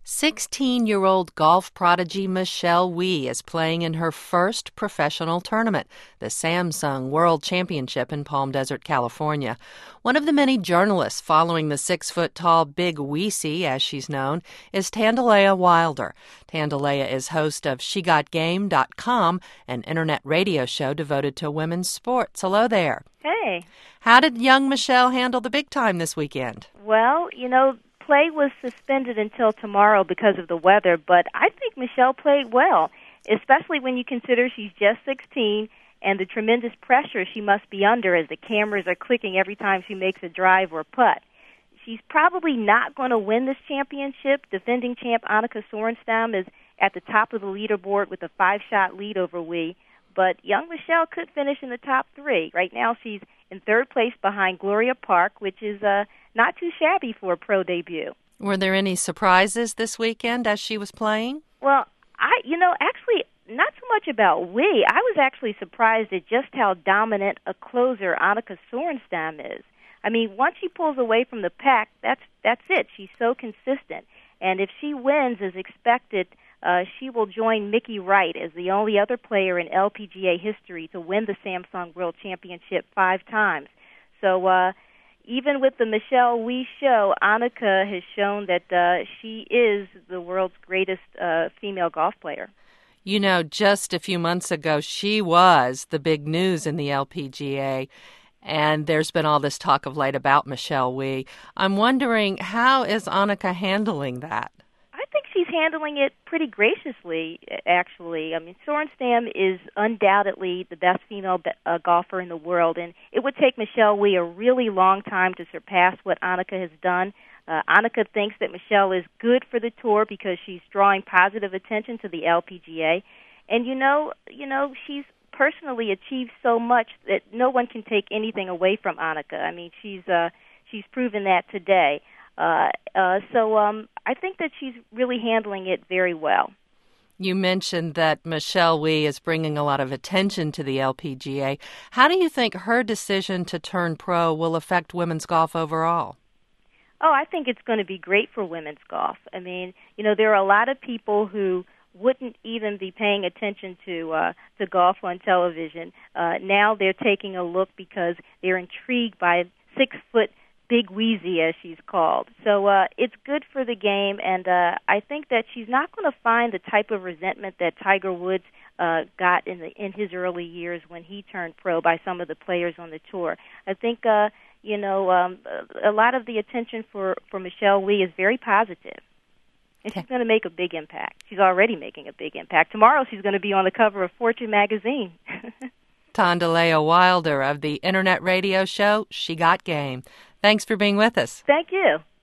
16-year-old golf prodigy Michelle Wie is playing in her first professional tournament, the Samsung World Championship in Palm Desert, California. One of the many journalists following the 6-foot-tall Big Weecy, as she's known, is Tandalea Wilder. Tandalea is host of SheGotGame.com, an internet radio show devoted to women's sports. Hello there. Hey. How did young Michelle handle the big time this weekend? Well, play was suspended until tomorrow because of the weather, but I think Michelle played well, especially when you consider she's just 16 and the tremendous pressure she must be under as the cameras are clicking every time she makes a drive or putt. She's probably not going to win this championship. Defending champ Annika Sorenstam is at the top of the leaderboard with a 5-shot lead over Wie, but young Michelle could finish in the top 3. Right now she's in 3rd place behind Gloria Park, which is not too shabby for a pro debut. Were there any surprises this weekend as she was playing? Well, actually, not so much about Wie. I was actually surprised at just how dominant a closer Annika Sorenstam is. I mean, once she pulls away from the pack, that's it. She's so consistent. And if she wins as expected, she will join Mickey Wright as the only other player in LPGA history to win the Samsung World Championship 5 times. So even with the Michelle Wie show, Annika has shown that she is the world's greatest female golf player. You know, just a few months ago, she was the big news in the LPGA, and there's been all this talk of late about Michelle Wie. I'm wondering, how is Annika handling that? I think she's handling it pretty graciously, actually. I mean, Sorenstam is undoubtedly the best female golfer in the world, and it would take Michelle Wie a really long time to surpass what Annika has done. Annika thinks that Michelle is good for the tour because she's drawing positive attention to the LPGA, and she's personally achieved so much that no one can take anything away from Annika. I mean, she's proven that today. So I think that she's really handling it very well. You mentioned that Michelle Wie is bringing a lot of attention to the LPGA. How do you think her decision to turn pro will affect women's golf overall? Oh, I think it's going to be great for women's golf. I mean, there are a lot of people who wouldn't even be paying attention to golf on television. Now they're taking a look because they're intrigued by 6-foot Big Weezy, as she's called. So it's good for the game, and I think that she's not going to find the type of resentment that Tiger Woods got in his early years when he turned pro by some of the players on the tour. I think a lot of the attention for Michelle Wie is very positive. And she's going to make a big impact. She's already making a big impact. Tomorrow she's going to be on the cover of Fortune magazine. Tandalea Wilder of the internet radio show She Got Game. Thanks for being with us. Thank you.